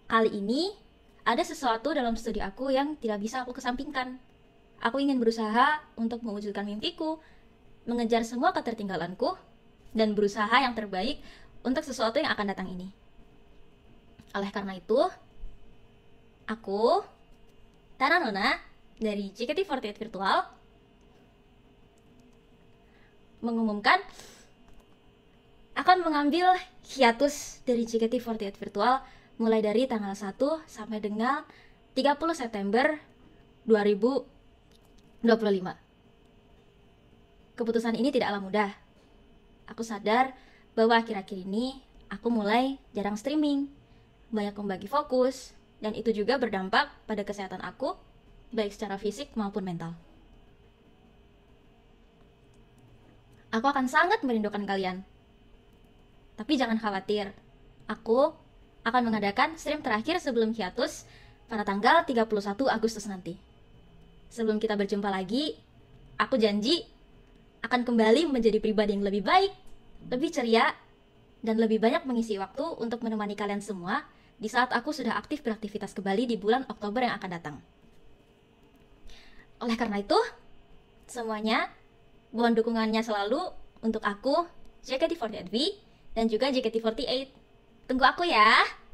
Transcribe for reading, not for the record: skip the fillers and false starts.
Kali ini ada sesuatu dalam studi aku yang tidak bisa aku kesampingkan. Aku ingin berusaha untuk mewujudkan mimpiku, mengejar semua ketertinggalanku, dan berusaha yang terbaik untuk sesuatu yang akan datang ini. Oleh karena itu, aku, Tara Nona, dari JKT48 Virtual, mengumumkan akan mengambil hiatus dari JKT48 Virtual mulai dari tanggal 1 sampai dengan 30 September 2025. Keputusan ini tidaklah mudah. Aku sadar bahwa akhir-akhir ini aku mulai jarang streaming, banyak membagi fokus, dan itu juga berdampak pada kesehatan aku, baik secara fisik maupun mental. Aku akan sangat merindukan kalian. Tapi jangan khawatir, aku akan mengadakan stream terakhir sebelum hiatus pada tanggal 31 Agustus nanti. Sebelum kita berjumpa lagi, aku janji akan kembali menjadi pribadi yang lebih baik, lebih ceria, dan lebih banyak mengisi waktu untuk menemani kalian semua di saat aku sudah aktif beraktivitas kembali di bulan Oktober yang akan datang. Oleh karena itu, semuanya mohon dukungannya selalu untuk aku, JKT48V, dan juga JKT48. Tunggu aku ya!